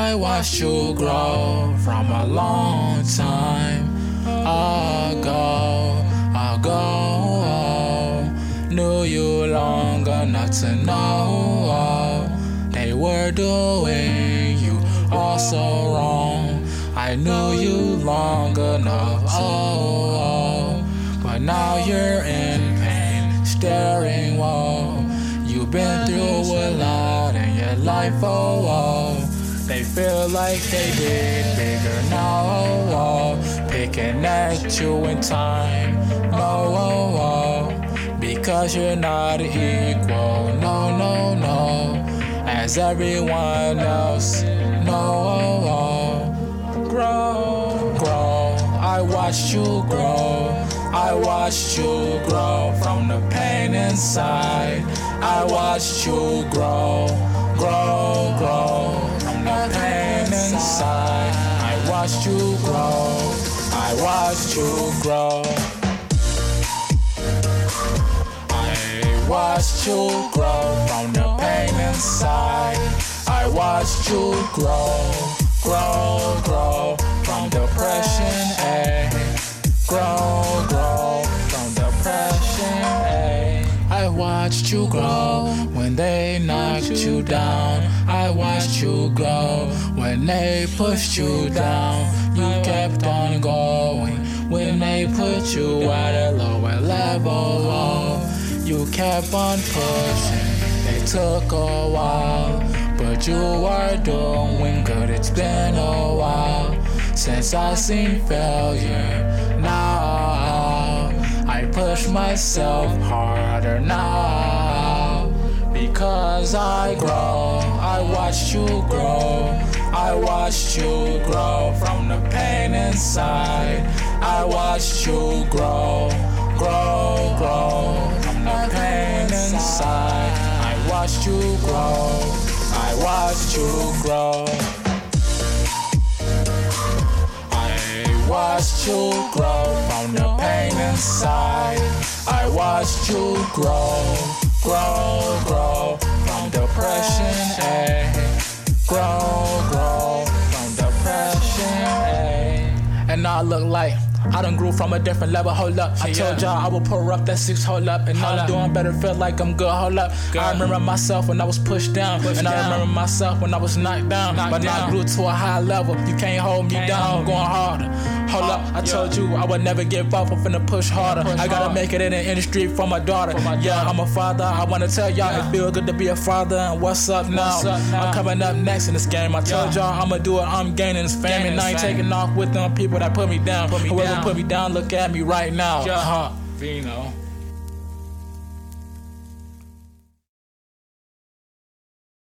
I watched you grow from a long time ago. Knew you long enough to know they were doing you all so wrong. I knew you long enough, but now you're in pain, staring, whoa. You've been through a lot in your life, They feel like they get bigger now, picking at you in time, no, because you're not equal, no, as everyone else, no. Grow, I watched you grow. I watched you grow from the pain inside. I watched you grow from the pain inside. I watched you grow. I watched you grow. I watched you grow from the pain inside. I watched you grow from depression, grow from depression, I watched you grow when they knocked you down. I watched you grow when they pushed you down. You kept on going when they put you at a lower level. You kept on pushing, they took a while, but you are doing good. It's been a while since I seen failure. Now I push myself harder now because I grow. I watched you grow. I watched you grow from the pain inside. I watched you grow from the pain inside. I watched you grow. I watched you grow. I watched you grow from the pain inside. I watched you grow from depression, grow from depression, And now I look like I done grew from a different level, hold up. I told y'all I would pour up that 6, hold up. And now I'm doing better, feel like I'm good, hold up. I remember myself when I was pushed down. I remember myself when I was knocked down. But now I grew to a high level, you can't hold me down, I'm going harder. Hold up, I told you I would never give up, I'm finna push harder. I gotta make it in the industry for my daughter. I'm a father, I wanna tell y'all it feel good to be a father. And what's up now? I'm coming up next in this game. I told y'all I'ma do it, I'm gaining this fame. And I ain't taking off with them people that put me down. Whoever put me down, look at me right now. Vino.